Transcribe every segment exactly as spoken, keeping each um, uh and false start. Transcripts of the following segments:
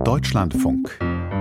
Deutschlandfunk.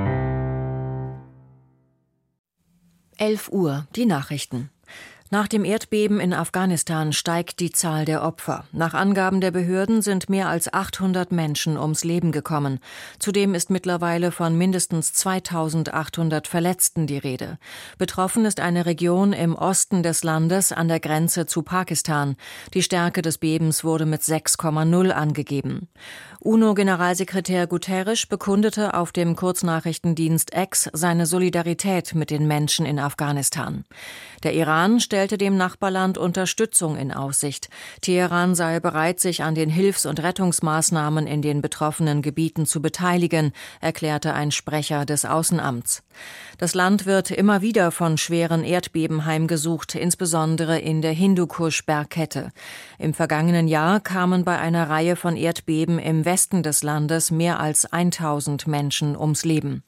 elf Uhr, die Nachrichten. Nach dem Erdbeben in Afghanistan steigt die Zahl der Opfer. Nach Angaben der Behörden sind mehr als achthundert Menschen ums Leben gekommen. Zudem ist mittlerweile von mindestens zweitausendachthundert Verletzten die Rede. Betroffen ist eine Region im Osten des Landes an der Grenze zu Pakistan. Die Stärke des Bebens wurde mit sechs Komma null angegeben. UNO-Generalsekretär Guterres bekundete auf dem Kurznachrichtendienst X seine Solidarität mit den Menschen in Afghanistan. Der Iran stellte dem Nachbarland Unterstützung in Aussicht. Teheran sei bereit, sich an den Hilfs- und Rettungsmaßnahmen in den betroffenen Gebieten zu beteiligen, erklärte ein Sprecher des Außenamts. Das Land wird immer wieder von schweren Erdbeben heimgesucht, insbesondere in der Hindukusch-Bergkette. Im vergangenen Jahr kamen bei einer Reihe von Erdbeben im Westen des Landes mehr als tausend Menschen ums Leben.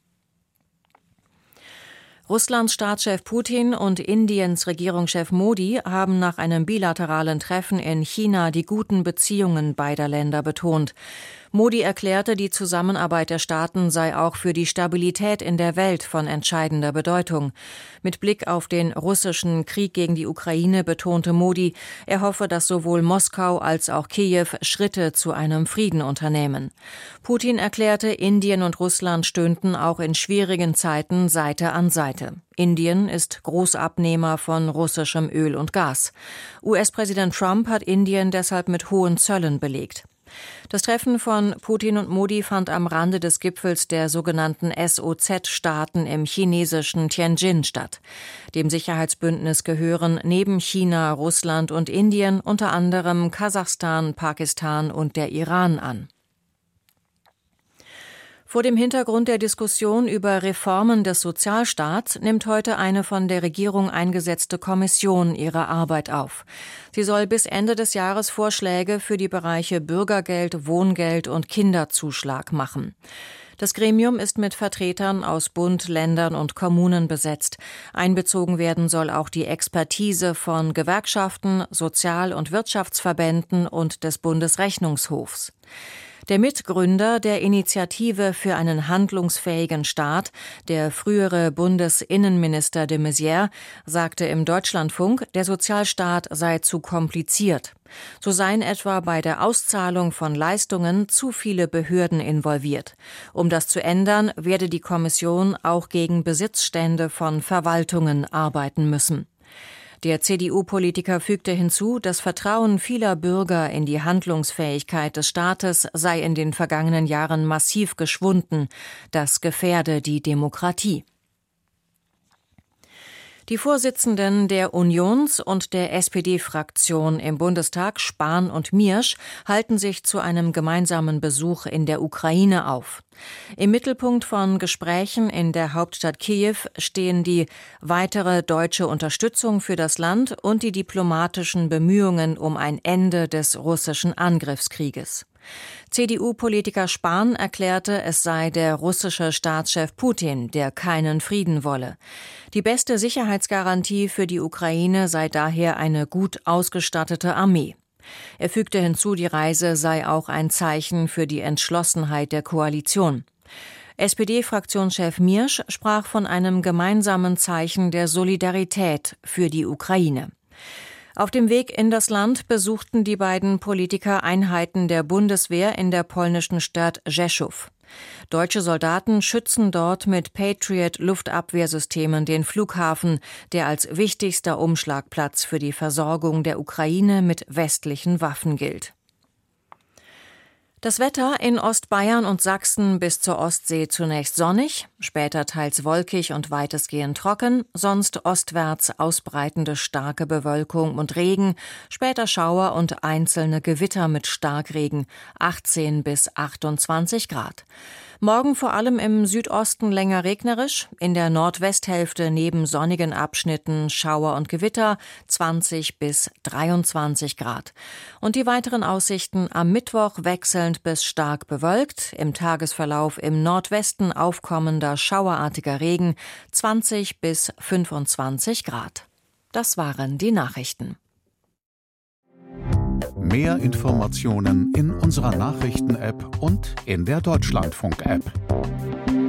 Russlands Staatschef Putin und Indiens Regierungschef Modi haben nach einem bilateralen Treffen in China die guten Beziehungen beider Länder betont. Modi erklärte, die Zusammenarbeit der Staaten sei auch für die Stabilität in der Welt von entscheidender Bedeutung. Mit Blick auf den russischen Krieg gegen die Ukraine betonte Modi, er hoffe, dass sowohl Moskau als auch Kiew Schritte zu einem Frieden unternehmen. Putin erklärte, Indien und Russland stünden auch in schwierigen Zeiten Seite an Seite. Indien ist Großabnehmer von russischem Öl und Gas. U S-Präsident Trump hat Indien deshalb mit hohen Zöllen belegt. Das Treffen von Putin und Modi fand am Rande des Gipfels der sogenannten S O Z-Staaten im chinesischen Tianjin statt. Dem Sicherheitsbündnis gehören neben China, Russland und Indien unter anderem Kasachstan, Pakistan und der Iran an. Vor dem Hintergrund der Diskussion über Reformen des Sozialstaats nimmt heute eine von der Regierung eingesetzte Kommission ihre Arbeit auf. Sie soll bis Ende des Jahres Vorschläge für die Bereiche Bürgergeld, Wohngeld und Kinderzuschlag machen. Das Gremium ist mit Vertretern aus Bund, Ländern und Kommunen besetzt. Einbezogen werden soll auch die Expertise von Gewerkschaften, Sozial- und Wirtschaftsverbänden und des Bundesrechnungshofs. Der Mitgründer der Initiative für einen handlungsfähigen Staat, der frühere Bundesinnenminister de Maizière, sagte im Deutschlandfunk, der Sozialstaat sei zu kompliziert. So seien etwa bei der Auszahlung von Leistungen zu viele Behörden involviert. Um das zu ändern, werde die Kommission auch gegen Besitzstände von Verwaltungen arbeiten müssen. Der C D U-Politiker fügte hinzu, das Vertrauen vieler Bürger in die Handlungsfähigkeit des Staates sei in den vergangenen Jahren massiv geschwunden. Das gefährde die Demokratie. Die Vorsitzenden der Unions- und der S P D-Fraktion im Bundestag, Spahn und Miersch, halten sich zu einem gemeinsamen Besuch in der Ukraine auf. Im Mittelpunkt von Gesprächen in der Hauptstadt Kiew stehen die weitere deutsche Unterstützung für das Land und die diplomatischen Bemühungen um ein Ende des russischen Angriffskrieges. C D U-Politiker Spahn erklärte, es sei der russische Staatschef Putin, der keinen Frieden wolle. Die beste Sicherheitsgarantie für die Ukraine sei daher eine gut ausgestattete Armee. Er fügte hinzu, die Reise sei auch ein Zeichen für die Entschlossenheit der Koalition. S P D-Fraktionschef Miersch sprach von einem gemeinsamen Zeichen der Solidarität für die Ukraine. Auf dem Weg in das Land besuchten die beiden Politiker Einheiten der Bundeswehr in der polnischen Stadt Rzeszów. Deutsche Soldaten schützen dort mit Patriot-Luftabwehrsystemen den Flughafen, der als wichtigster Umschlagplatz für die Versorgung der Ukraine mit westlichen Waffen gilt. Das Wetter in Ostbayern und Sachsen bis zur Ostsee zunächst sonnig, später teils wolkig und weitestgehend trocken, sonst ostwärts ausbreitende starke Bewölkung und Regen, später Schauer und einzelne Gewitter mit Starkregen, achtzehn bis achtundzwanzig Grad. Morgen vor allem im Südosten länger regnerisch, in der Nordwesthälfte neben sonnigen Abschnitten Schauer und Gewitter, zwanzig bis dreiundzwanzig Grad. Und die weiteren Aussichten am Mittwoch wechselnd bis stark bewölkt, im Tagesverlauf im Nordwesten aufkommender schauerartiger Regen, zwanzig bis fünfundzwanzig Grad. Das waren die Nachrichten. Mehr Informationen in unserer Nachrichten-App und in der Deutschlandfunk-App.